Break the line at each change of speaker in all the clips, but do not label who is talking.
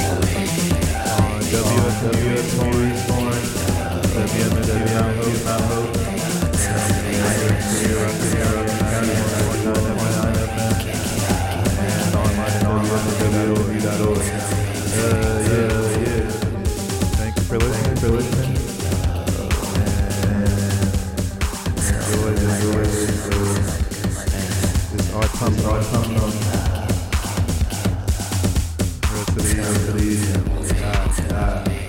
WSW Torn, WMSW Mount Hope, and online at WSW.org. Yeah. Thank you for listening. Enjoy this autumn. Rest of the year.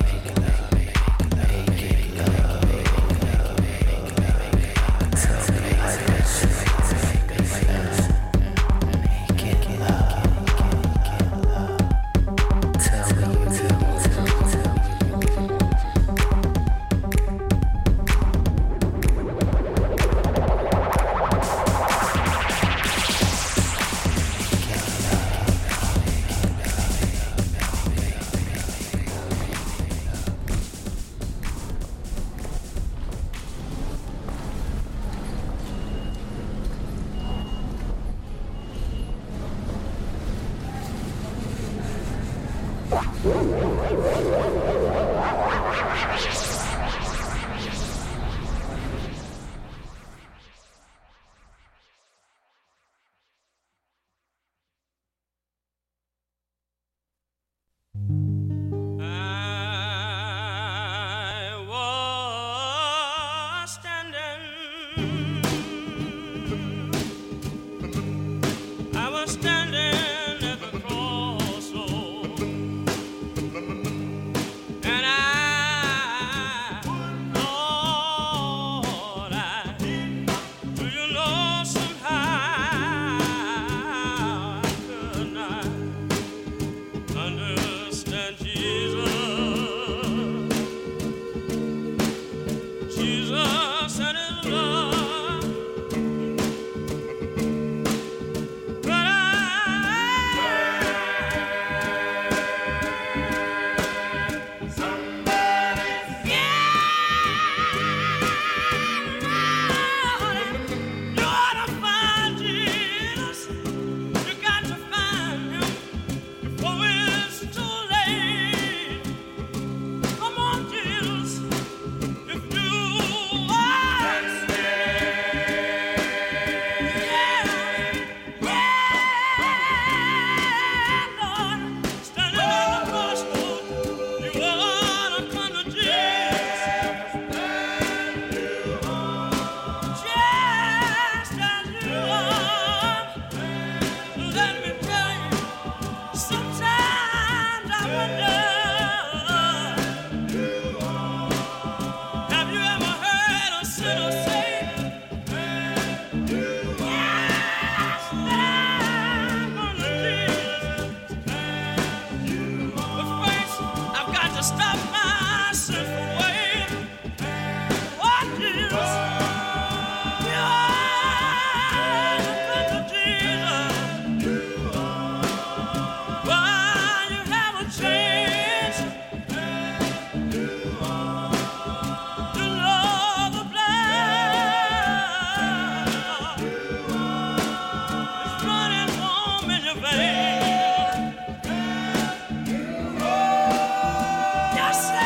Yes, sir.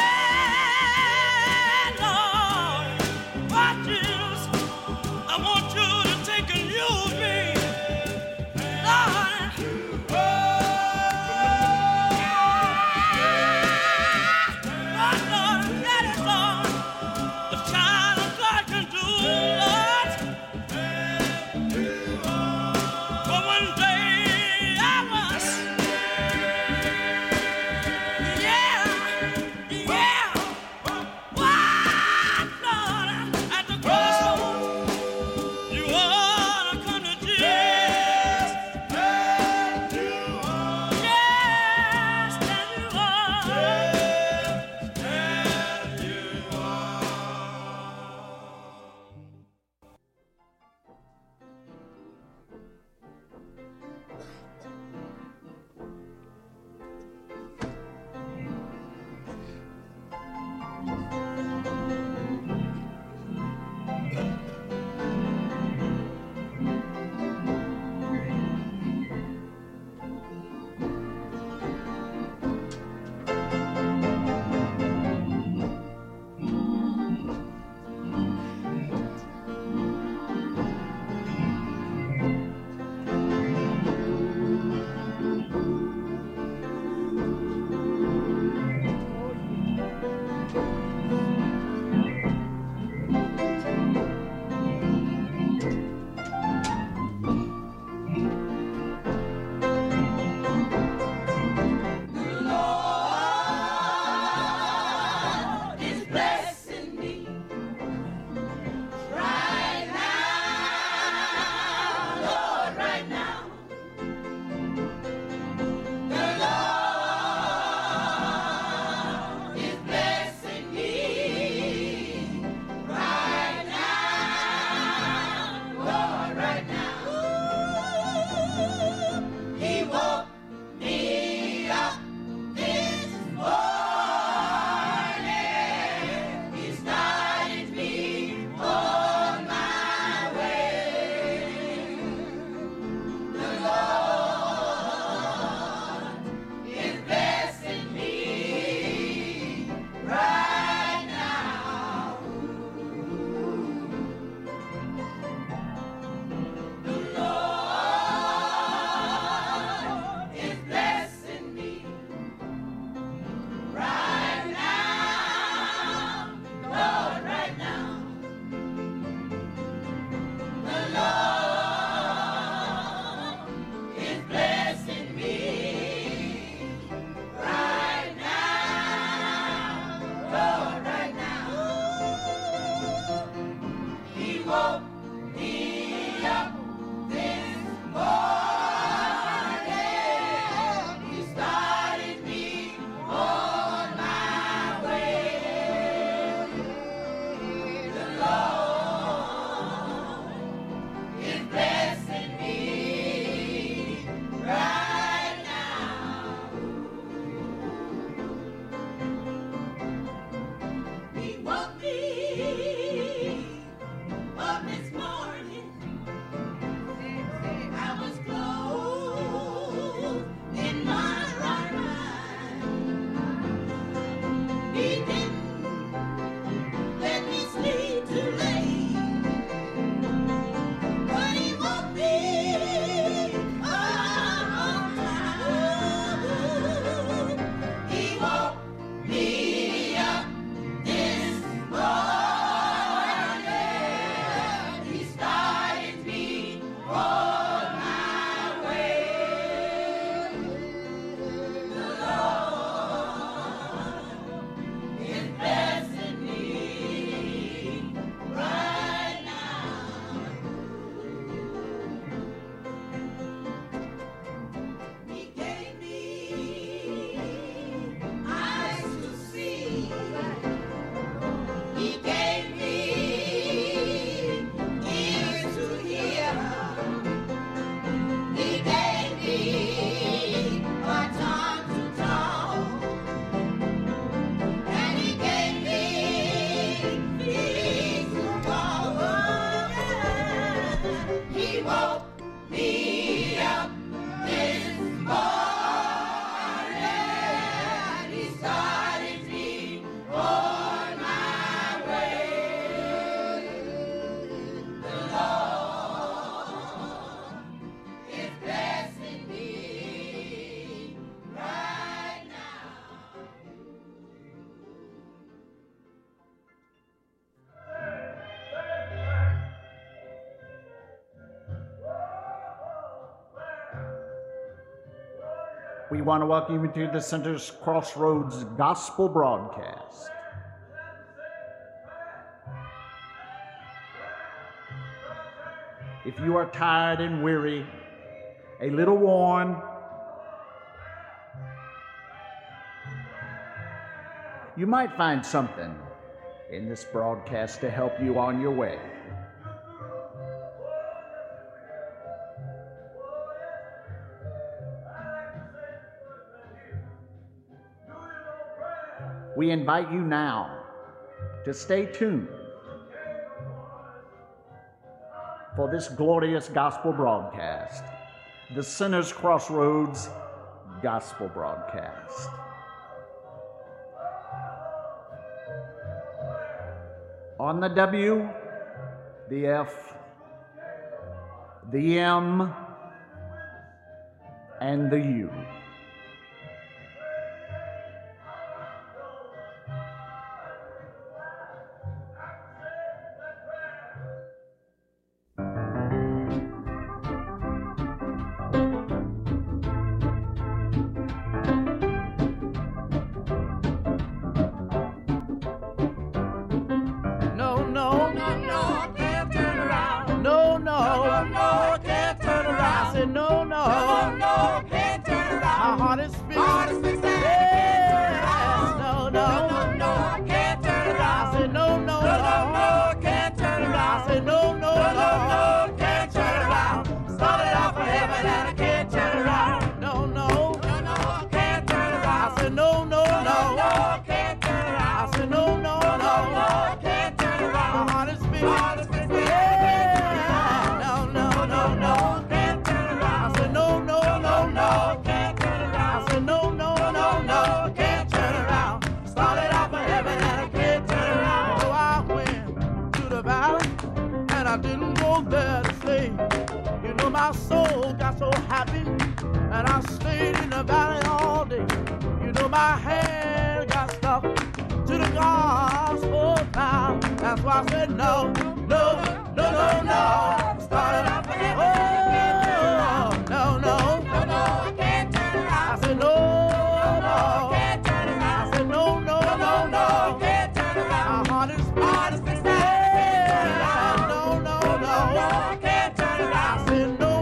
We want to welcome you to the Sinners Crossroads Gospel Broadcast. If you are tired and weary, a little worn, you might find something in this broadcast to help you on your way. We invite you now to stay tuned for this glorious gospel broadcast, the Sinners Crossroads Gospel Broadcast. On the W, the F, the M, and the U.
My soul got so happy, and I stayed in the valley all day. You know my hand got stuck to the gospel now. That's why I said no, no, no, no, no. Started off with oh, no, no, no, no, I can't turn around. I said no, no, can't turn around. I said no, no, no, no, can't turn around. My heart is fixed. No, no, no, no, can't turn around. I said no.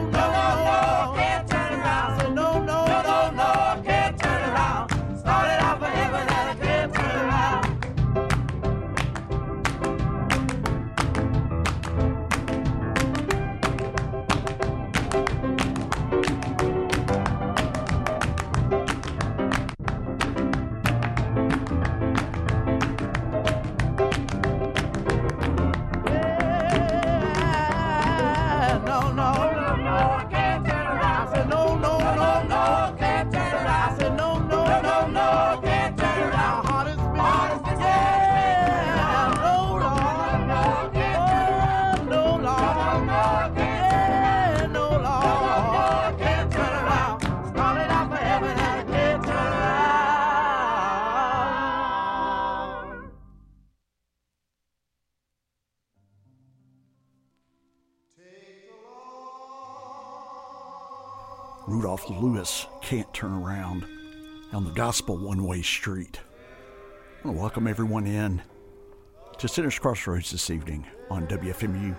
Rudolph Lewis, Can't Turn Around, on the Gospel One-Way Street. I want to welcome everyone in to Sinners Crossroads this evening on WFMU.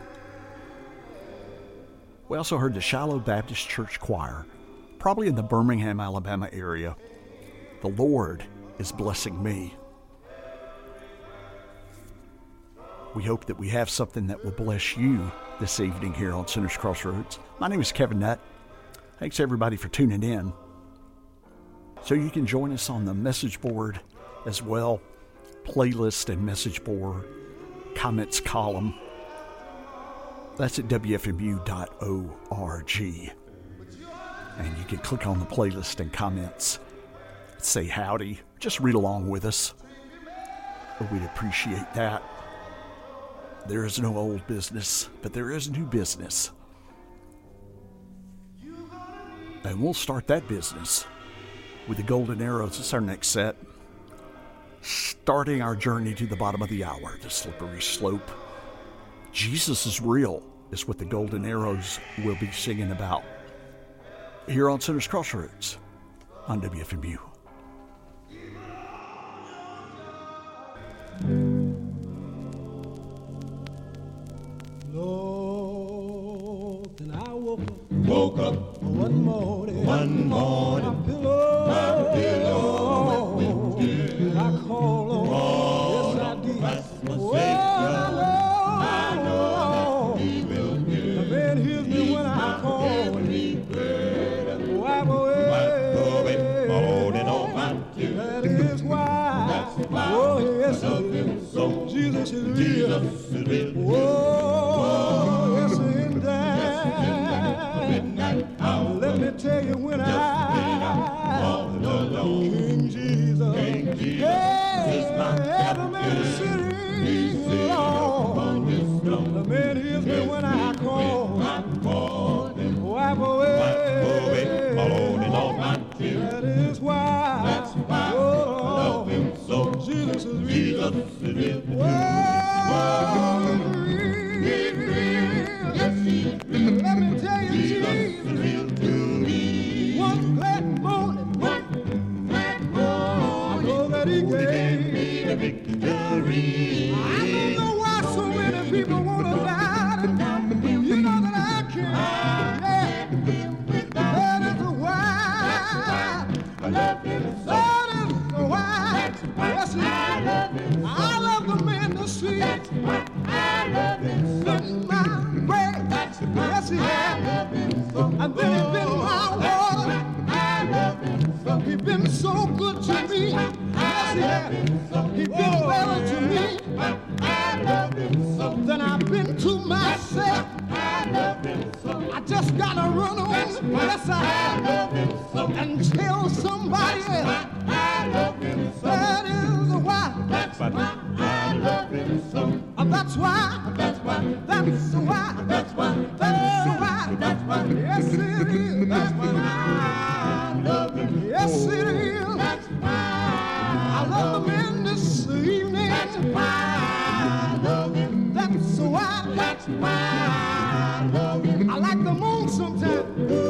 We also heard the Shiloh Baptist Church Choir, probably in the Birmingham, Alabama area. The Lord is blessing me. We hope that we have something that will bless you this evening here on Sinners Crossroads. My name is Kevin Nutt. Thanks everybody for tuning in. So you can join us on the message board as well, playlist and message board, comments column. That's at WFMU.org. And you can click on the playlist and comments, say howdy, just read along with us. We'd appreciate that. There is no old business, but there is new business. And we'll start that business with the Golden Arrows. It's our next set. Starting our journey to the bottom of the hour, the slippery slope. Jesus is real is what the Golden Arrows will be singing about here on Sinners Crossroads. on WFMU.
Lord, then I woke up one morning, my pillow, I call on, yes I did. Well, I know, the man hears me when I call, wipe away, that is why, oh yes it is, Jesus is real, oh yes indeed, let me tell you when I King Jesus, hey, every man is sitting alone. The man hears me when I call, wipe away, that is why, oh, Jesus is real, let me tell you, Jesus, one glad morning, I know that he gave me the victory. I don't know why so many people want to die. You know that I can't. That is why I love him so. That is why. Yes, I love him so. I love the man to see. That's why I love him so. Been my bread. Yes, he has. And then he's been my water. I love him so. He's been so good to me. Yes, he has. He's been better to me. I love him so. Then I've been to myself. I love him so. I just gotta run on. Yes, I love him so. And tell somebody else. I love him so. That is why. That's why I love him so. That's why. That's why. That's why. That's why. That's why. That's why. Yes, it is. That's why I love him. Yes, it is. That's why I love the men this evening. That's why I love him. That's why. That's why I love him. I like the moon sometimes.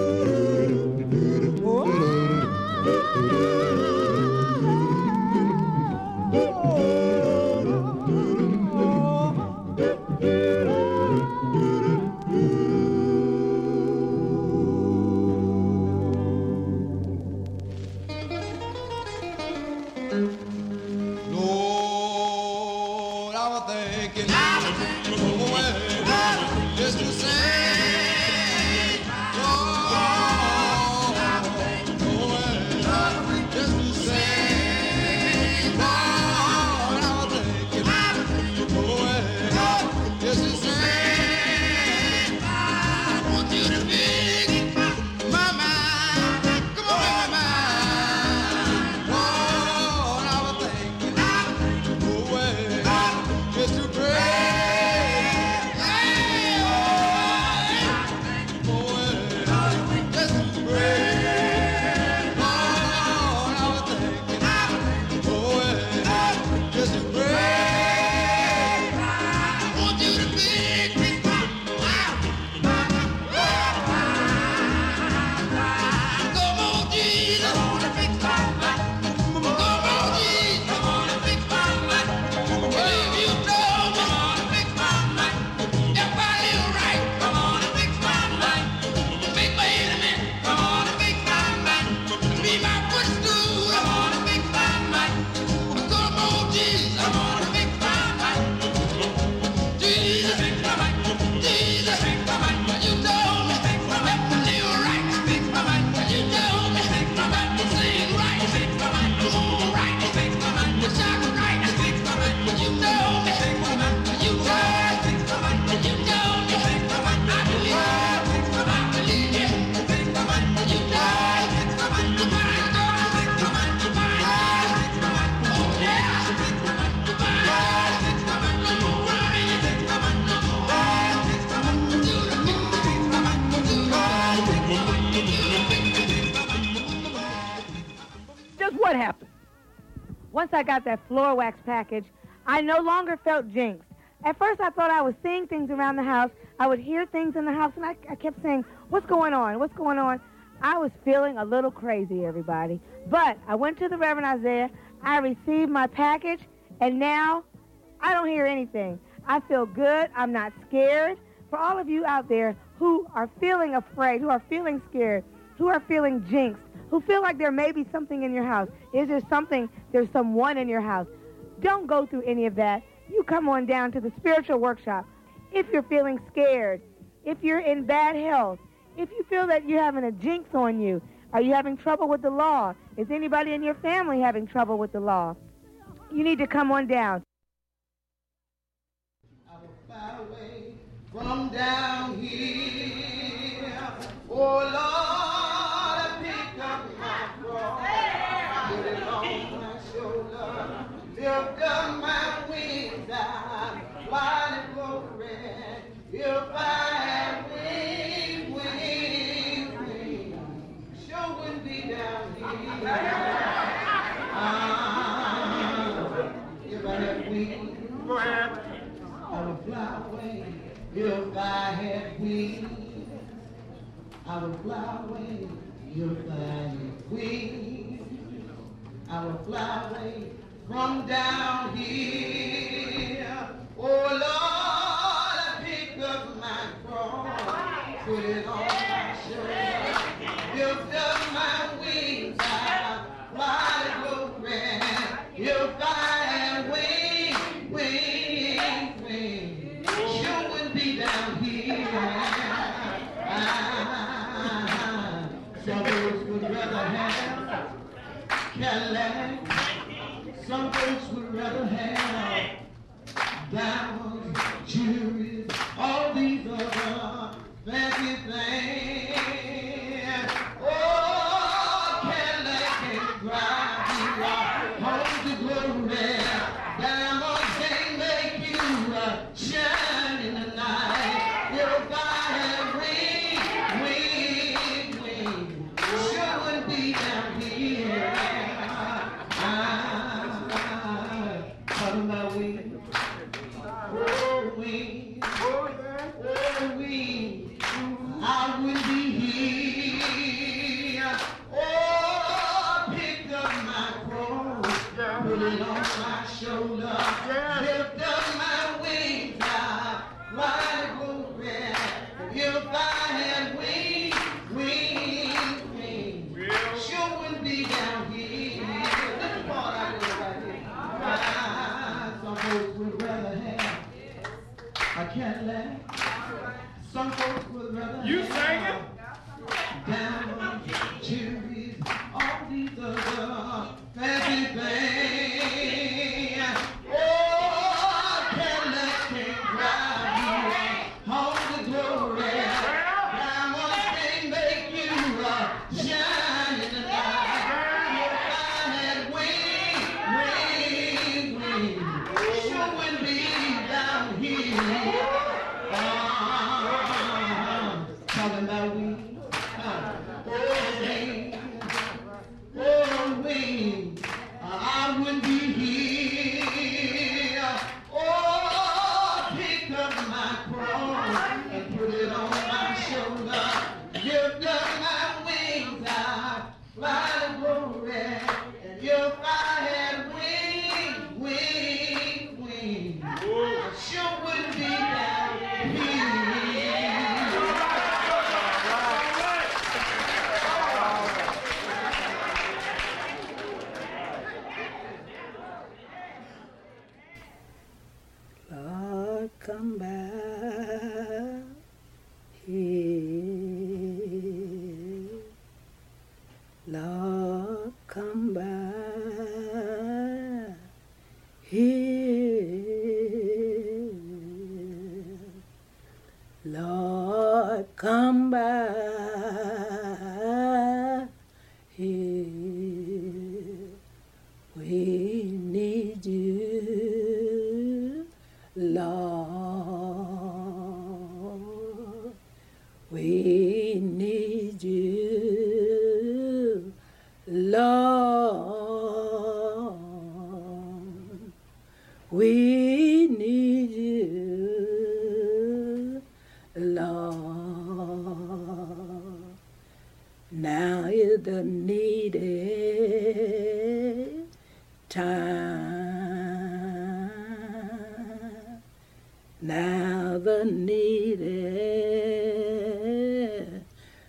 Lord, I was thinking, just to say, just to say, Lord, I was thinking, just to say, I want you to make my mind, come on, my mind, Lord, I was thinking, just to pray.
What happened? Once I got that floor wax package, I no longer felt jinxed. At first, I thought I was seeing things around the house. I would hear things in the house, and I kept saying, what's going on? What's going on? I was feeling a little crazy, everybody. But I went to the Reverend Isaiah, I received my package, and now I don't hear anything. I feel good. I'm not scared. For all of you out there who are feeling afraid, who are feeling scared, who are feeling jinxed, who feel like there may be something in your house, there's someone in your house, don't go through any of that. You come on down to the spiritual workshop. If you're feeling scared, if you're in bad health, if you feel that you're having a jinx on you, are you having trouble with the law? Is anybody in your family having trouble with the law? You need to come on down.
I will fly away from down here. Oh Lord, pick up my cross, put it on my shoulder, lift up my wings, I fly to glory. If I had wings, sure wouldn't be down here. If I had wings, I would fly away. If I had wings, I would fly away. If I had wings, I would fly away from down here. Oh Lord, pick up my cross, put it on my shoulder, lift up my wings, I fly to glory. If I had wings, sure would be down here. Some folks would rather have Cadillac. Some folks would rather have diamonds, jewelry, all these other fancy things. Oh, Cadillac can drive you home to glory. Diamonds can make you shine in the night. If I had wings, sure would be down here. Talking about wings. Oh, wings. Oh, wings. I would be here. Oh, pick up my cross, put it on my shoulder, lift up my wings, I fly to glory. If I had wings, sure wouldn't be down here. This is all I do right here. Some folks would rather have a Cadillac. Some folks would rather have diamonds, jewelry, all these other fancy things. Oh, Cadillac can drive you home to glory. Diamonds can make you shine in the night. If I had wings, sure wouldn't be down here. Talking about wings. Oh, wings. I wouldn't be here. Oh, pick up my cross and put it on my shoulder. Lift up my wings, I fly to glory. And if I had wings, I sure wouldn't be down here.
Lord, come back here. Lord, come back here. Lord, come back here. We need you, Lord. We need you, Lord. We need you, Lord. Now time. Now the needed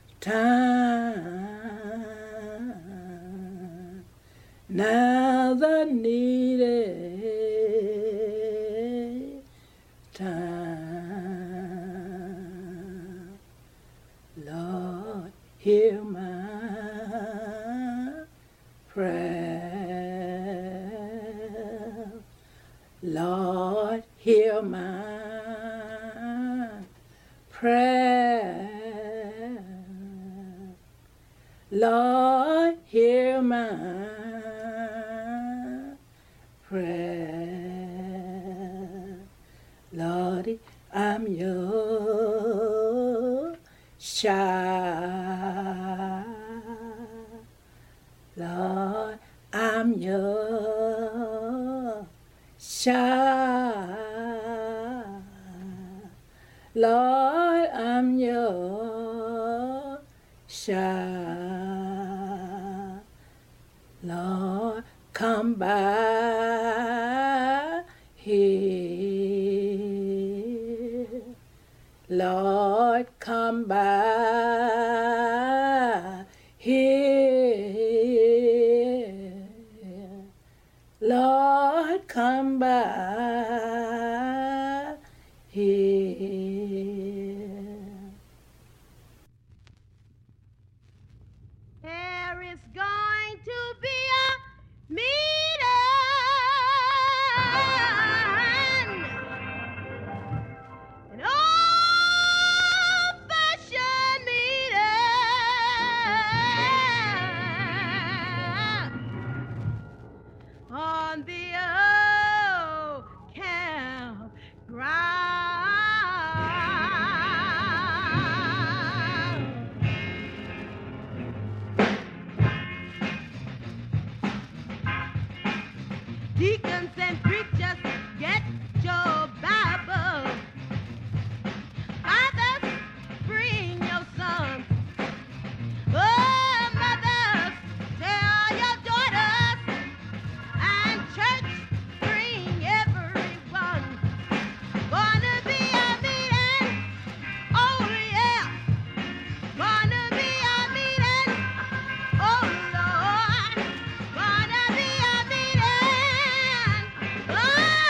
time. Now the needed time. Lord, hear my prayer. Lord, hear my prayer. Lord, hear my prayer. Lord, I'm your child. Lord, I'm your child. Lord, I'm your child. Lord, come by here. Lord, come by here. Lord, come by here.
There is going to be a meeting, an old-fashioned meeting on the old campground. Deacons and preachers, get your Bible. Fathers, bring your sons. Oh, mothers, tell your daughters. And church, bring everyone. Gonna be a meeting. Oh, yeah. Gonna be a meeting. Oh, Lord. Gonna be a meeting. Oh,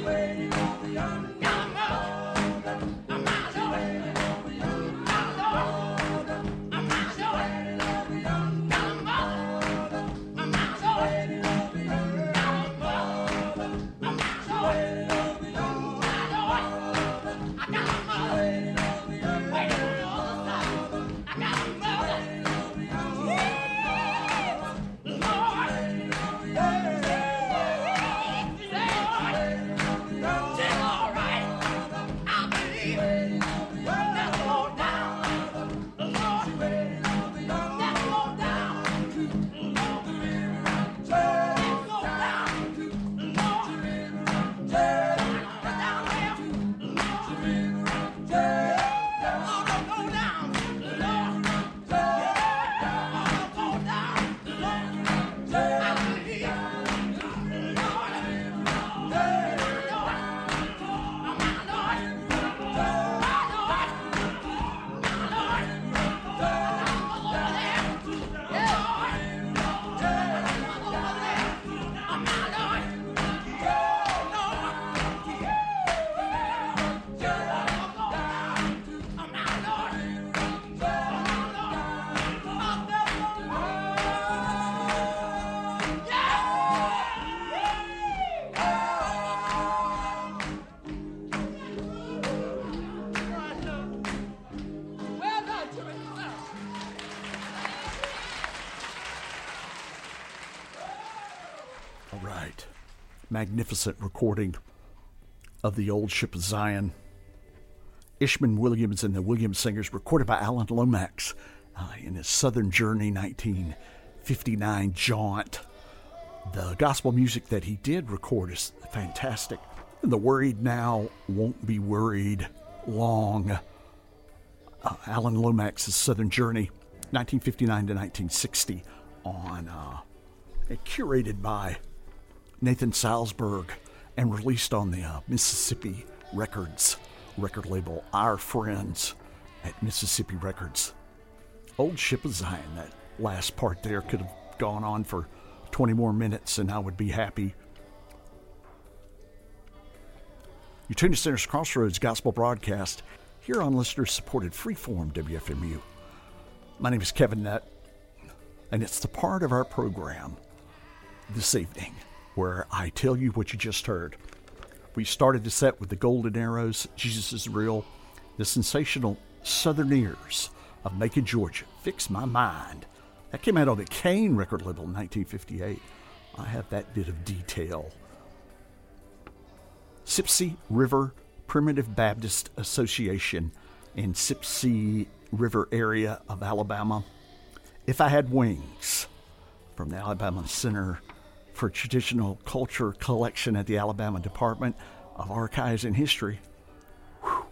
Right. Magnificent recording of the Old Ship of Zion. Ishmael Williams and the Williams Singers, recorded by Alan Lomax in his Southern Journey 1959 jaunt. The gospel music that he did record is fantastic. And the Worried Now Won't Be Worried Long. Alan Lomax's Southern Journey 1959 to 1960 on curated by Nathan Salzberg and released on the Mississippi Records record label, our friends at Mississippi Records. Old Ship of Zion, that last part there could have gone on for 20 more minutes and I would be happy. You tune to Sinners Crossroads Gospel Broadcast here on listener-supported Freeform WFMU. My name is Kevin Nutt, and it's the part of our program this evening where I tell you what you just heard. We started the set with the Golden Arrows, Jesus is Real, the sensational Southern Ears of Macon, Georgia, Fix My Mind. That came out on the Kane record label in 1958. I have that bit of detail. Sipsey River Primitive Baptist Association in Sipsey River area of Alabama. If I Had Wings, from the Alabama Center for Traditional Culture Collection at the Alabama Department of Archives and History. Whew.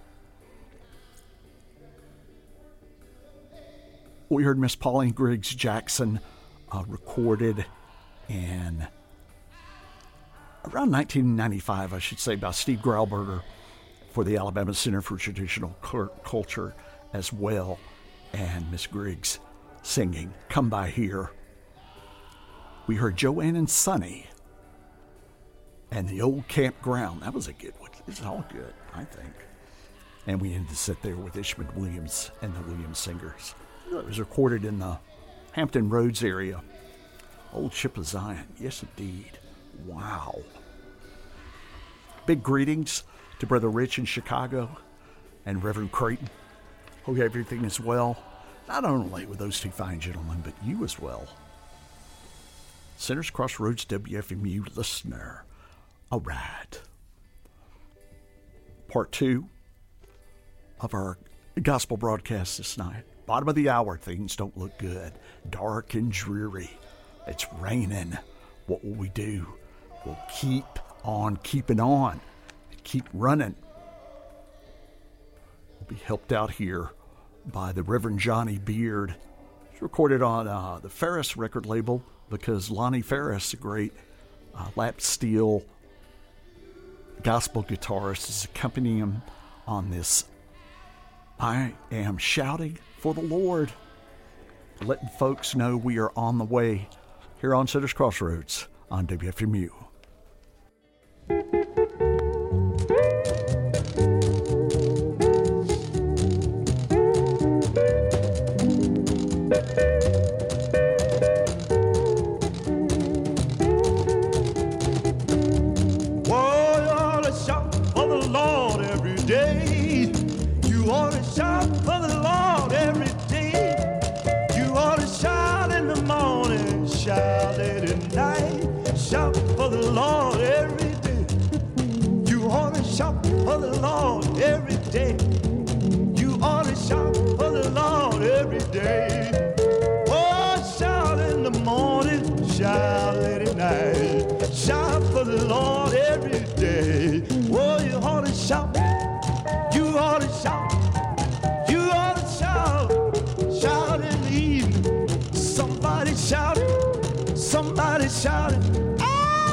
We heard Miss Pauline Griggs Jackson recorded in around 1995, I should say, by Steve Grauberger for the Alabama Center for Traditional Culture as well, and Miss Griggs singing Come By Here. We heard Joanne and Sonny and the Old Campground. That was a good one. It's all good, I think. And we ended the set there with Ishmael Williams and the Williams Singers. It was recorded in the Hampton Roads area. Old Ship of Zion. Yes, indeed. Wow. Big greetings to Brother Rich in Chicago and Reverend Creighton. Hope everything is well. Not only with those two fine gentlemen, but you as well. Sinners Crossroads WFMU listener. All right. Part 2 of our gospel broadcast this night. Bottom of the hour, things don't look good. Dark and dreary. It's raining. What will we do? We'll keep on keeping on. Keep running. We'll be helped out here by the Reverend Johnny Beard. It's recorded on the Ferris record label because Lonnie Ferris, a great lap steel gospel guitarist, is accompanying him on this I Am Shouting for the Lord. Letting folks know we are on the way here on Sinners Crossroads on WFMU.
day. Oh, you ought to shout. You ought to shout. You ought to shout. Shout in the evening. Somebody shouted. Somebody shouted. Oh,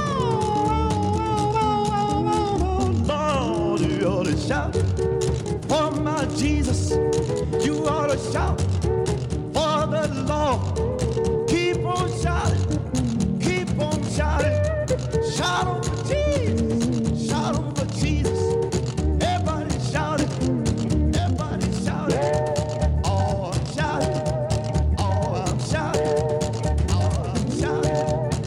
Lord, you ought to shout. For my Jesus, you ought to shout. For the Lord, keep on shouting. Keep on shouting. Shout on for Jesus. Shout on for Jesus. Everybody shouting. Everybody shouting. Oh, I'm shouting. Oh, I'm shouting. Oh, I'm shouting.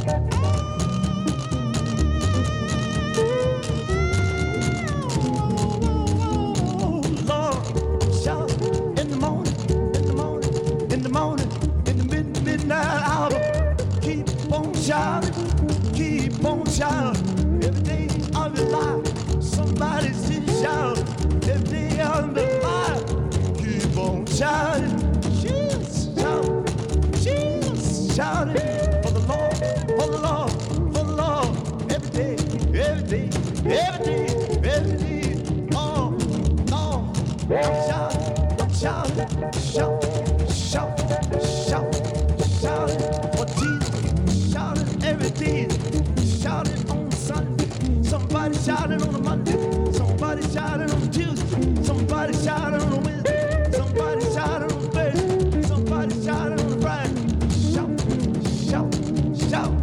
Oh, Lord, shout in the morning, in the morning, in the morning, in the midnight hour. Keep on shouting. Keep on shouting. Every day of your life, somebody should shout. Every day of your life, keep on shouting. Jesus, shout. Jesus, shouting for the Lord, for the Lord, for the Lord. Every day, every day, every day, every day. Oh, Lord, I'm shouting, shout, shout, shout, shouting for Jesus, shouting every day. Shouting on Sunday, somebody shouting on a Monday, somebody shouting on Tuesday, somebody shouting on a Wednesday, somebody shouting on Thursday, somebody shouting on a Friday. Shout, shout, shout.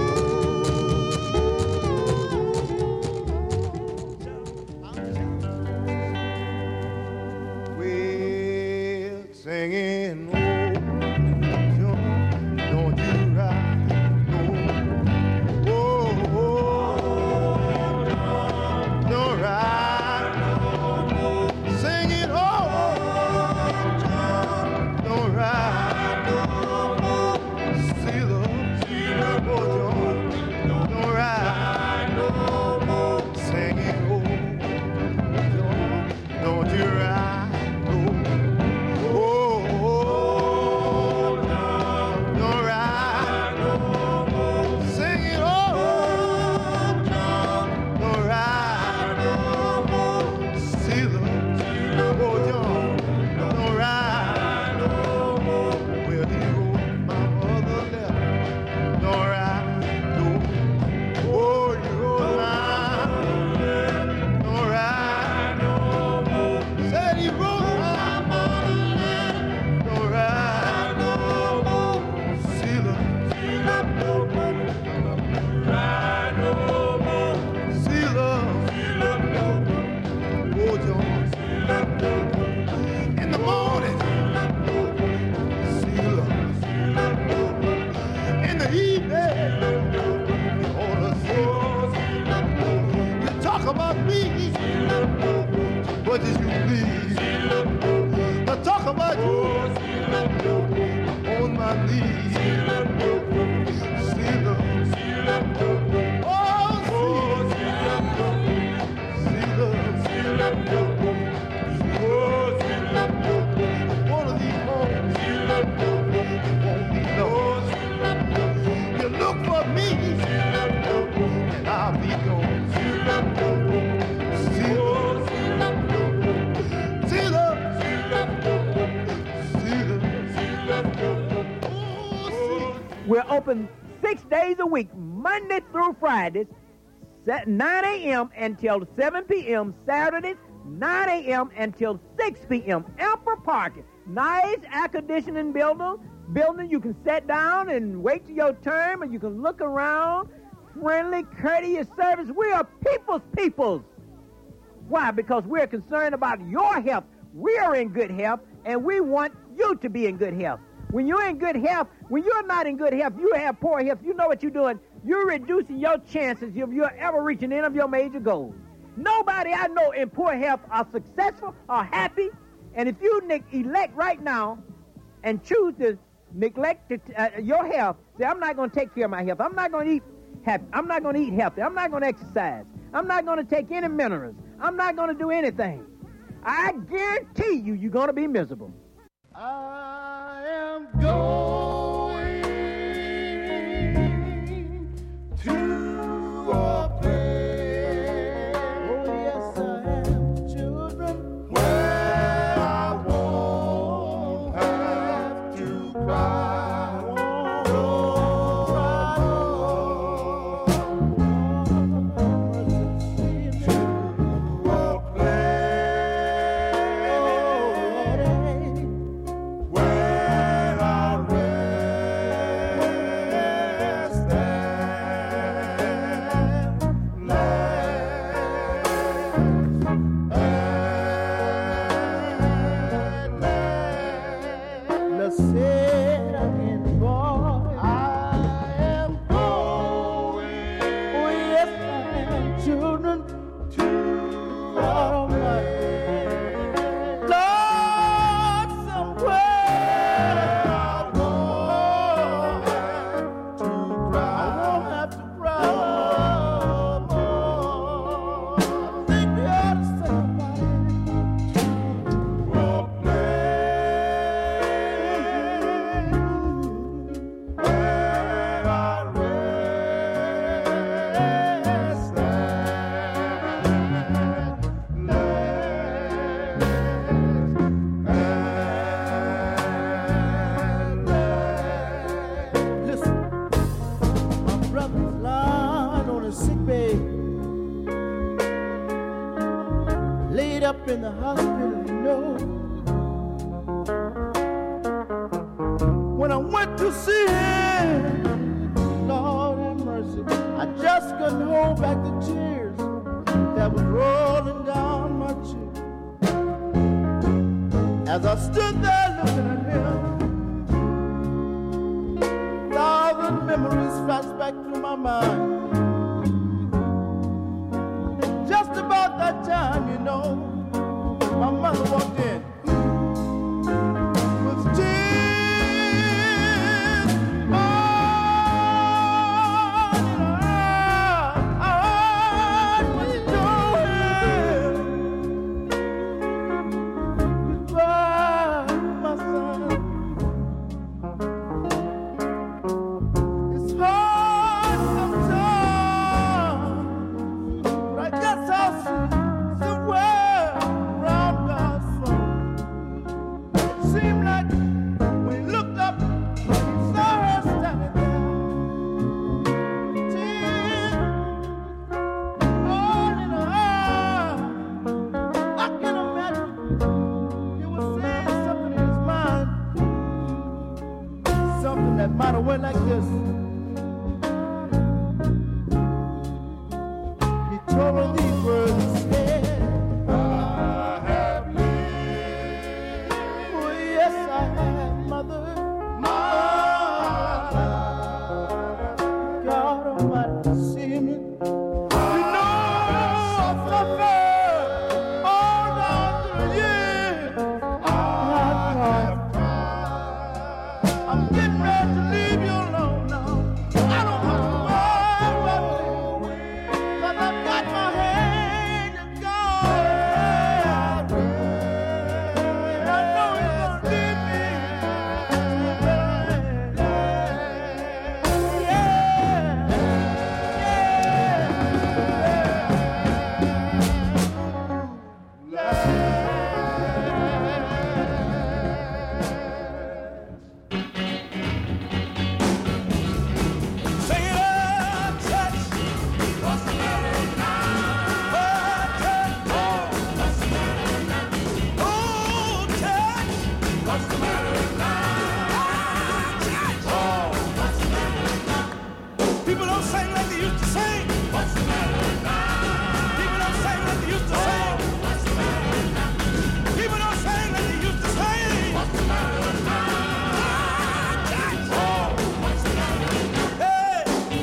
We're singing, oh, don't you ride, no. Don't ride, sing it, oh, don't ride, see the oh, John, don't ride, sing it, oh, John, don't you ride, no, oh, don't ride, sing it, oh, John, don't ride, see the oh, John, don't ride, where he wrote my mother left, don't ride, no, oh, you wrote mine, don't ride, said he wrote my mother left, don't ride, see the see the oh, John, in the morning, see the in the evening, all the things you talk about me, what did you please? I talk about you on my knees, see the oh, see the one of these homes, it won't be lost. You look for me, and I'll be gone. See
We're open 6 days a week, Monday through Fridays, 9 a.m. until 7 p.m. Saturdays, 9 a.m. until 6 p.m. Ample parking. Nice air-conditioning building. You can sit down and wait till your turn, or you can look around. Friendly, courteous service. We are peoples. Why? Because we're concerned about your health. We are in good health, and we want you to be in good health. When you're in good health, when you're not in good health, you have poor health, you know what you're doing. You're reducing your chances of you ever reaching any of your major goals. Nobody I know in poor health are successful or happy. And if you elect right now and choose to neglect your health, say, I'm not going to take care of my health. I'm not going to eat happy. I'm not going to eat healthy. I'm not going to exercise. I'm not going to take any minerals. I'm not going to do anything. I guarantee you're going to be miserable.
I am going to a place laid up in the hospital, you know. When I went to see him, Lord have mercy, I just couldn't hold back the tears that was rolling down my cheek. As I stood there looking at him, thousand memories flashed back through my mind. Just about that time, you know, my mother walked in with tears on her eyes. What you doing? Goodbye, my son. It's hard sometimes, but I guess I'll see somewhere around God's throne. It seemed like when he looked up, he saw her standing there. Tears all in her eyes. I can imagine he was saying something in his mind, something that might have went like this. He told her these words, he said, I have lived. Oh, yes, I have, mother. God Almighty, see me. You know I suffered all down through the years. I'm getting ready to leave you alone now. I don't have to worry about you, 'cause I've got my hand in God. And I know He's gonna lead me. Sing it up, church. What's the matter now? Oh, church. What's the matter now? Oh, church. What's the matter now? Church. What's the matter now? People don't sing like they used to sing. What's the matter now? People don't sing like they used to sing. What's the matter now? People don't sing like they used to sing. What's the matter now? Church. What's the matter now? Hey.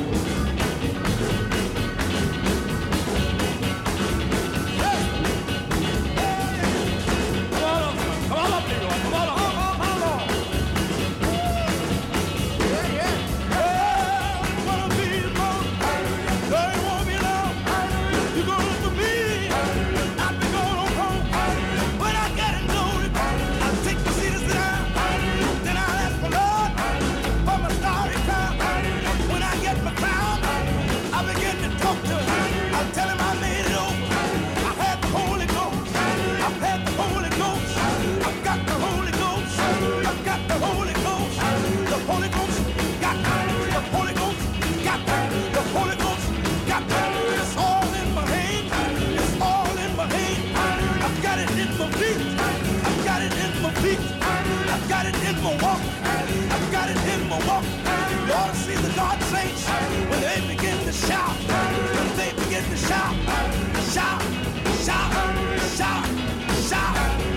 I've got it in my walk. I've got it in my walk. You ought to see the God saints when they begin to shout. When they begin to shout, shout, shout, shout, shout.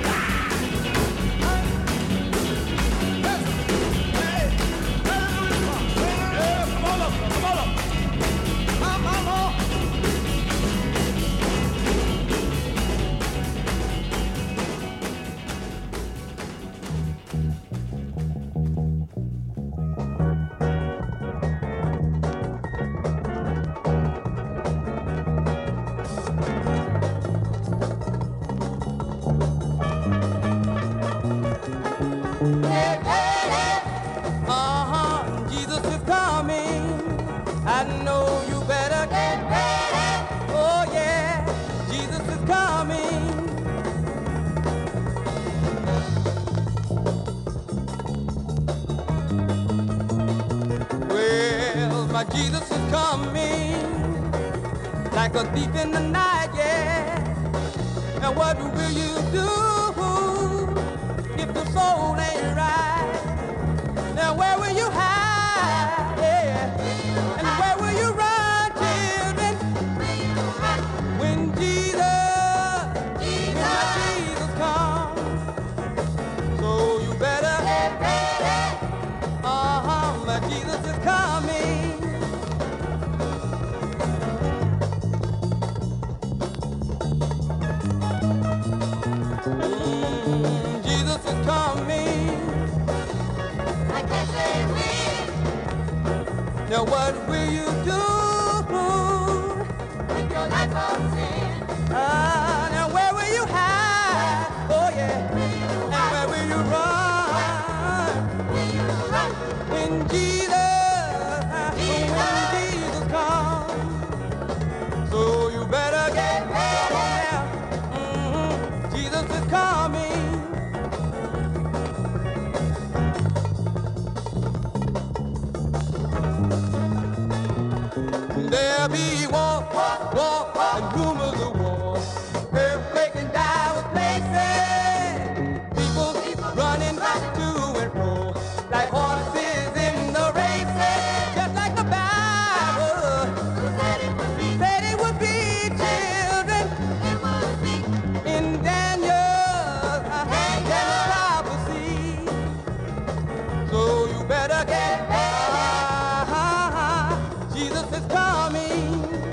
Hey, come on up, come on up. Come on up. Jesus is coming. I know you better get ready. Oh yeah, Jesus is coming. Well, my Jesus is coming like a thief in the night, yeah. Now what will you do if the soul ain't right? Now where will you hide? Yeah. And where will you run, children? When Jesus comes. So you better get ready. Jesus is coming. Jesus is coming. I can't say when. Now what will you do? With your life of sin. Now where will you hide? Oh yeah. And where will you run? When Jesus comes. So you better get ready. Jesus is coming. There'll be war, and rumors of war. Earthquake and dire places. People running to and fro like horses in the races. Just like the Bible said it would be, children. In Daniel's prophecy. So you better get ready. Jesus is coming.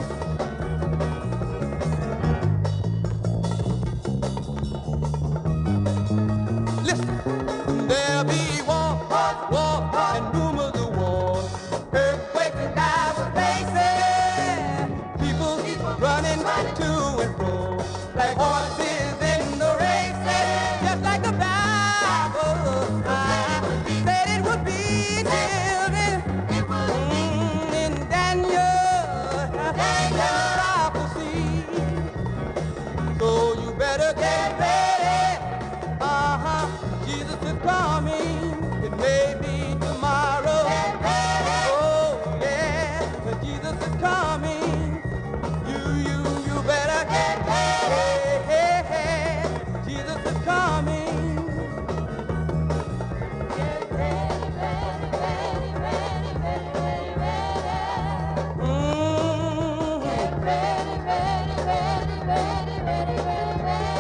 Listen, there'll be war, and rumors of war. Earthquakes and dire places. People running to and fro like horses in the races. Just like the Bible said it would be, children. In Daniel's prophecy. So you better get ready. Jesus is coming. It may be tomorrow. Oh yeah, but Jesus is coming. You better get ready. Jesus is coming. Get ready, ready, ready, ready, ready, ready, ready. Get ready, ready, ready, ready, ready, ready, ready.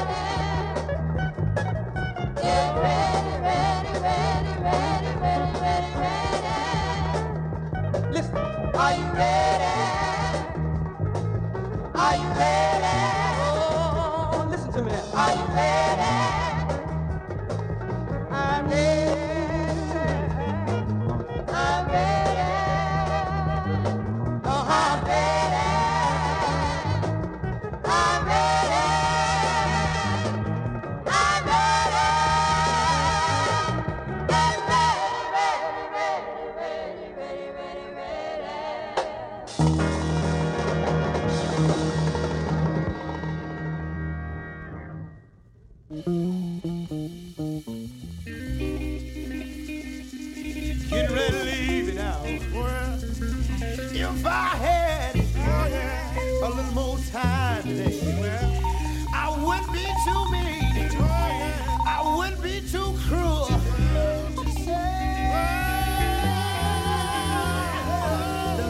Get ready, ready, ready, ready, ready, ready, ready. Listen, are you ready? Are you ready? Oh, listen to me now. Are you ready? I'm ready. I'm ready. Oh, I'm ready. I'm ready. I'm ready. Get ready, ready, ready, ready, ready, ready.
Getting ready to leave it out. If I had a little more time today, I wouldn't be too mean. I wouldn't be too cruel. To say the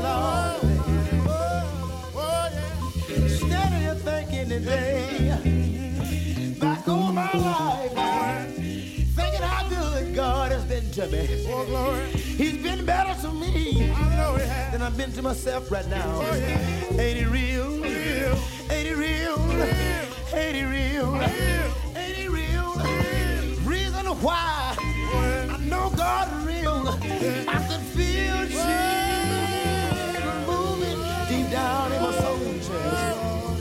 Lord, steady of thinking today, back over my life, thinking how good God has been to me. He's been better to me than I've been to myself right now. Ain't he real? Ain't he real? Ain't he real? Ain't he real? Reason why I know God is real. I can feel Jesus moving deep down in my soul chest.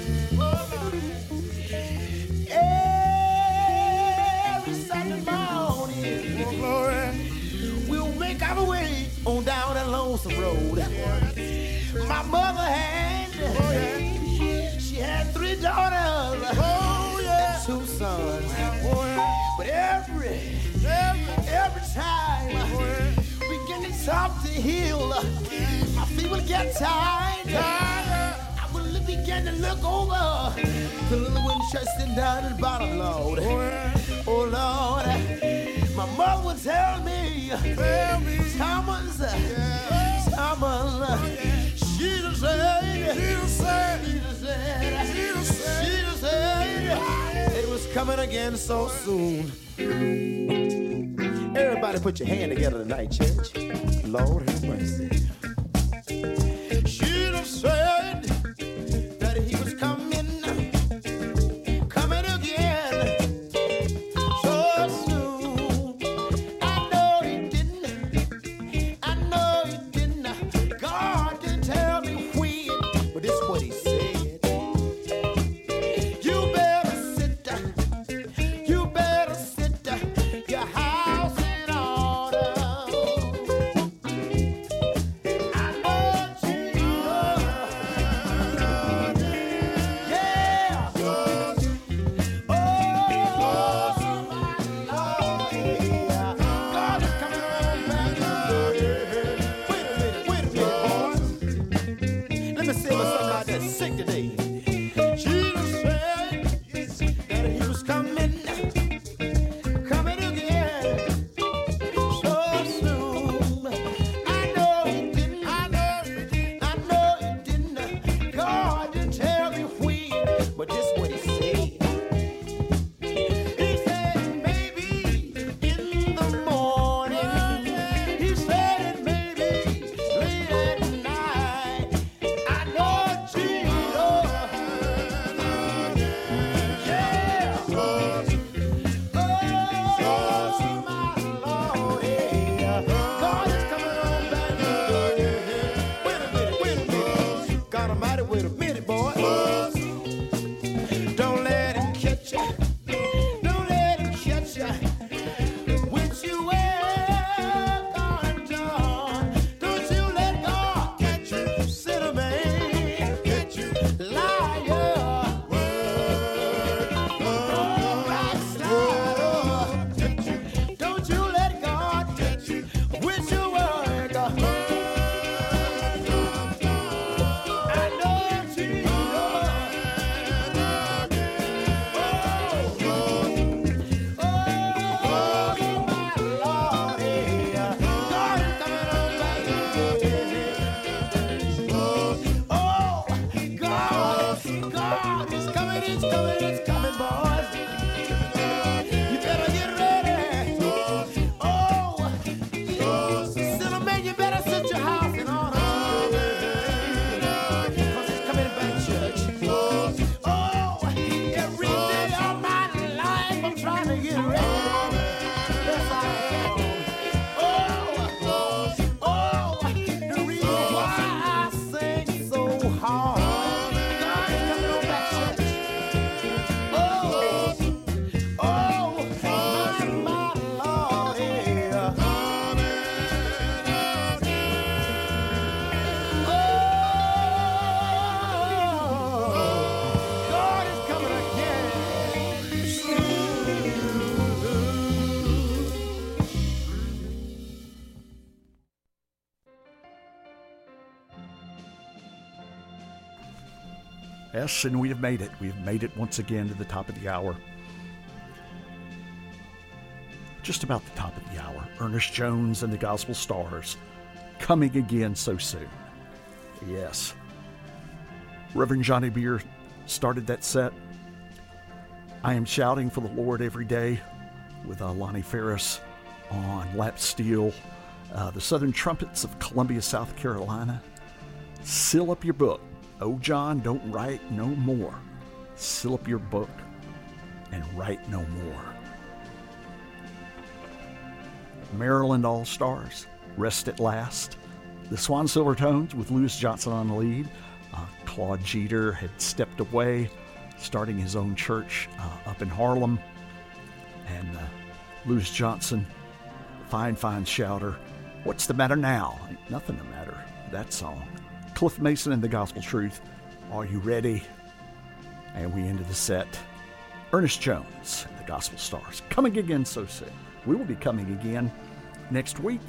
Every Sunday morning, we'll make our way on down that lonesome road. My mother had, she had 3 daughters and 2 sons. But every time we get to top the hill, my feet will get tired. I will begin to look over
The little one chasing down at the bottom, Lord. Oh, Lord. My mother would tell me, Thomas, she done said, it was coming again so soon. Everybody put your hand together tonight, church. Lord have mercy. She done said that he was coming again so soon. I know he didn't. God didn't tell me when, but this is what he said. You better sit your house in order. I know Jesus. Yeah. Oh, my Lord. God is coming around back. Wait a minute, boys. Let me say what's something out there sick today. Jesus said that he was coming again so soon. I know he didn't. God didn't tell me when, but this is what he said. He said maybe in the morning. He said maybe late at night. I know Jesus. Yeah. Oh, my Lord. Yeah. God is coming on back. Wait a minute. God Almighty, wait a minute, boy. Don't let him catch you. With you well gone, John. Don't you let God catch you, sinner man. Catch you, liar. Backslider. Don't you let God catch you with your word. I know Jesus. God is coming, it's coming, boys. You better get ready. Sinner man, you better set your house in order. 'Cause it's coming back, church. Every day of my life, I'm trying to get ready. Yes, I am. The reason why I sing so hard. God is coming on back, church. My Lord, yeah. God is coming again.
Yes, and we have made it. We have made it once again to the top of the hour. Just about the top of the hour. Ernest Jones and the Gospel Stars coming again so soon. Yes. Reverend Johnny Beer started that set. I am shouting for the Lord every day with Lonnie Ferris on lap steel. The Southern Trumpets of Columbia, South Carolina. Seal up your book. Oh, John, don't write no more. Seal up your book and write no more. Maryland All-Stars, Rest at Last. The Swan Silver Tones with Lewis Johnson on the lead. Claude Jeter had stepped away, starting his own church up in Harlem. And Lewis Johnson, fine shouter. What's the matter now? Ain't nothing the matter. That song. Cliff Mason and the Gospel Truth. Are you ready? And we ended the set. Ernest Jones and the Gospel Stars. Coming again so soon. We will be coming again next week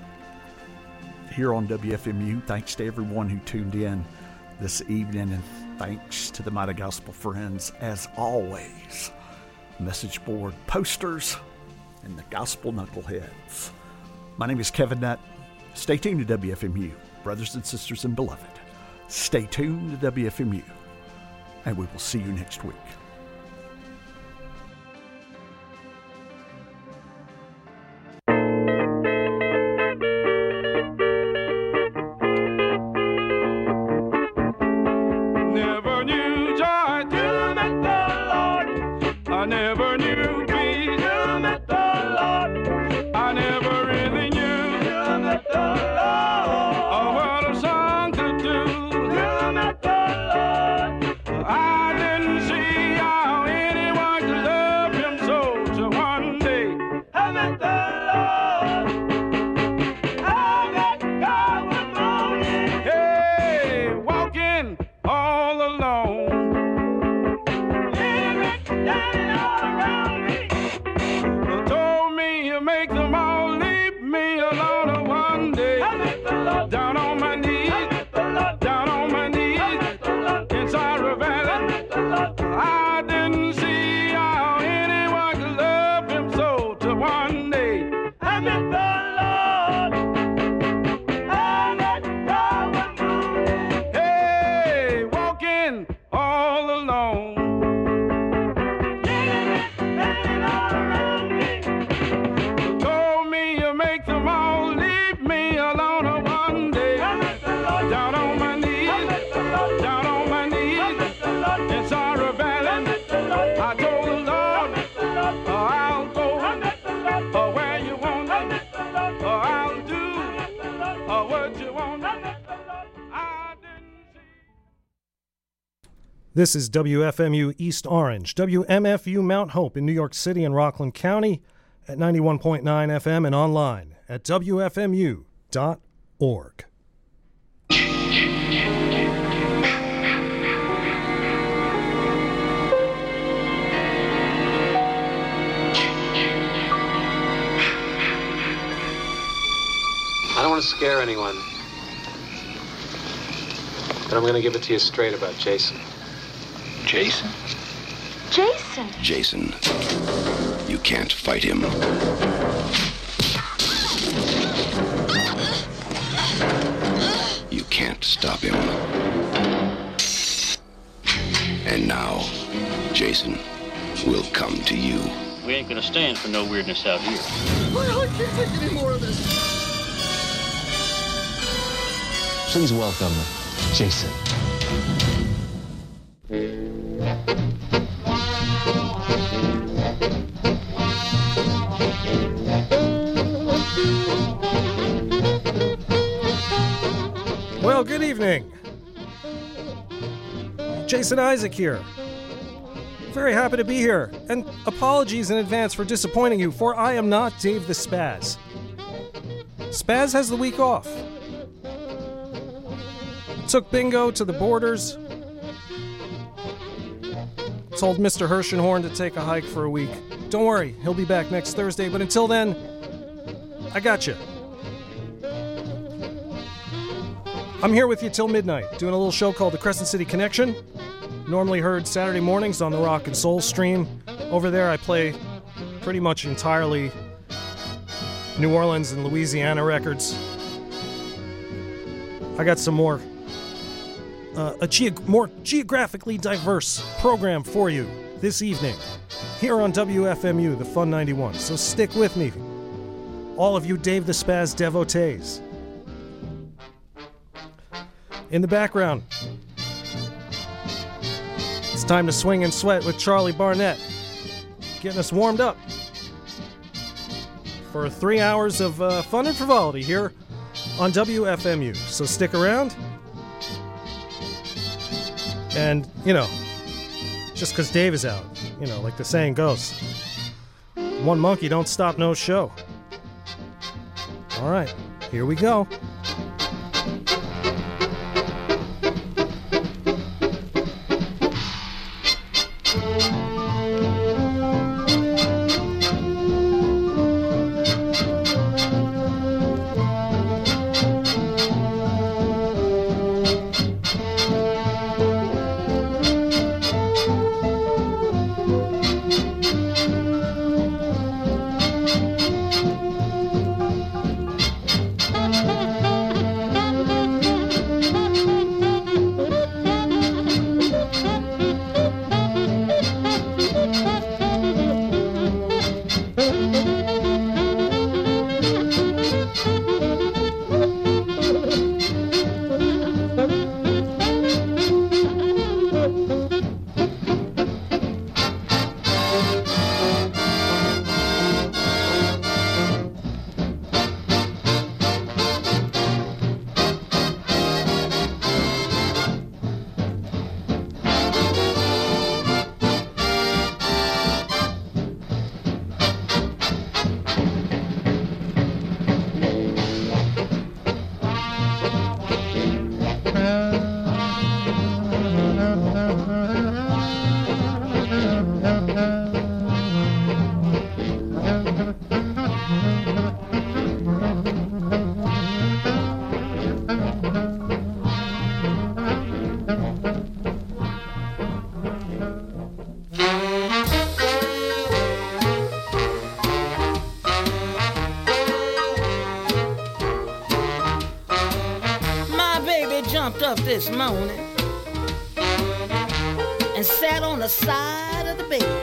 here on WFMU. Thanks to everyone who tuned in this evening. And Thanks to the Mighty Gospel Friends, as always. Message board posters and the Gospel Knuckleheads. My name is Kevin Nutt. Stay tuned to WFMU, brothers and sisters and beloved. Stay tuned to WFMU, and we will see you next week.
Never knew joy till I met the Lord. I never knew peace till I met the Lord. I never really knew till I met the Lord. What a song to do till I met the Lord. I didn't see how anyone could love him so. Till one day I met the Lord. I met God one morning. Hey, walking all alone. Lyrics standing all around me. Told me you make them all leave me alone. One day, down on my knees, down on my knees, inside a valley. I didn't see how anyone could love him so. Till one day, I met the Lord. I met God one morning. Hey, walking all alone. Standing all around me. Told me you make them all leave me alone. One day, down on my knees, down on my knees, inside a valley. I told the Lord, I'll go where you want me. I'll do what you want me. I didn't see.
This is WFMU East Orange, WMFU Mount Hope in New York City and Rockland County at 91.9 FM and online at WFMU.org.
I don't want to scare anyone, but I'm going to give it to you straight about Jason.
Jason?
Jason.
Jason. You can't fight him. You can't stop him. And now, Jason will come to you.
We ain't gonna stand for no weirdness out here.
I can't take any more of this.
Please welcome Jason.
Well, good evening. Jason Isaac here. Very happy to be here, and apologies in advance for disappointing you, for I am not Dave the Spaz. Spaz has the week off. Took Bingo to the Borders. Told Mr. Hershenhorn to take a hike for a week. Don't worry, he'll be back next Thursday, but until then, I got you. I'm here with you till midnight, doing a little show called The Crescent City Connection. Normally heard Saturday mornings on the Rock and Soul stream. Over there I play pretty much entirely New Orleans and Louisiana records. I got some more, more geographically diverse program for you this evening here on WFMU, the Fun 91. So stick with me, all of you Dave the Spaz devotees. In the background, it's time to swing and sweat with Charlie Barnett, getting us warmed up for 3 hours of fun and frivolity here on WFMU. So stick around. And, you know, just because Dave is out, you know, like the saying goes, one monkey don't stop no show. All right, here we go.
My baby jumped up this morning and sat on the side of the bed.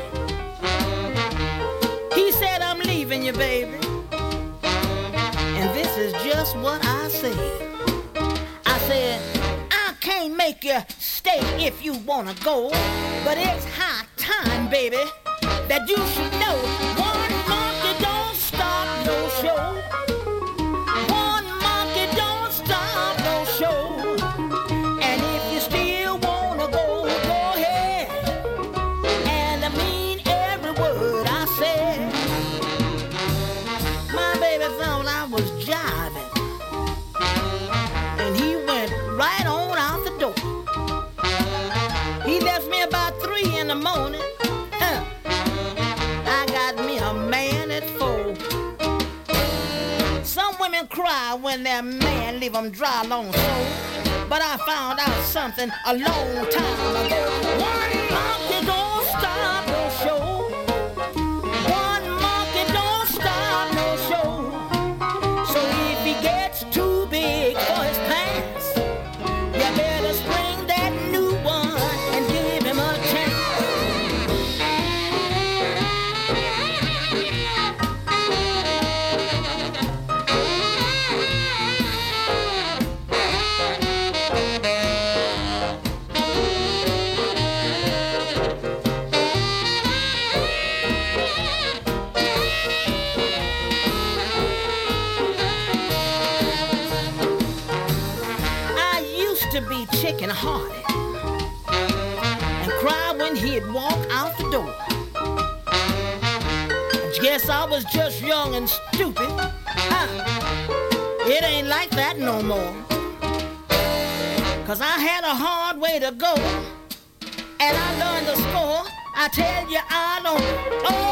He said, I'm leaving you, baby. And this is just what I said. I said, I can't make you stay if you wanna go, but it's high time, baby, that you should know one monkey don't stop no show. One monkey don't stop no show. And if you still wanna go, go ahead. And I mean every word I said. My baby thought I was jiving, and he went right on out the door. He left me about 3 in the morning. I got me a man at 4. Some women cry when their man leave them dry long soul, but I found out something a long time ago. One monkey don't stop no show. One monkey don't stop no show. So if he gets too big for his pants, you better spring that new one and give him a chance. To be chicken hearted and cry when he'd walk out the door. I guess I was just young and stupid. It ain't like that no more. 'Cause I had a hard way to go, and I learned the score. I tell you, I don't